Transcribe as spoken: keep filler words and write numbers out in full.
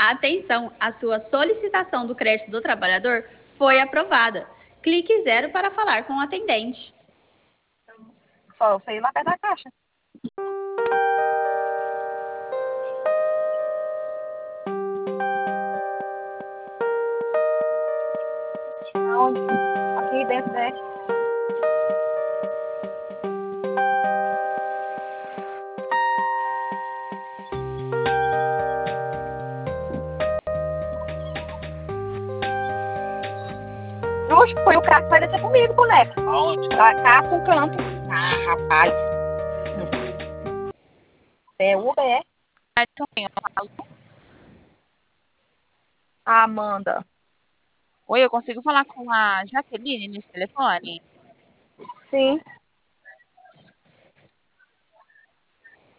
Atenção, a sua solicitação do crédito do trabalhador foi aprovada. Clique zero para falar com o atendente. Só eu sei ir lá perto da caixa. Aonde? Aqui dentro, né? Oxe, foi o cara que vai descer comigo, boneca. Aonde? Pra cá pro canto. Ah, rapaz. É Uber, é? Amanda. Oi, eu consigo falar com a Jaqueline nesse telefone? Sim.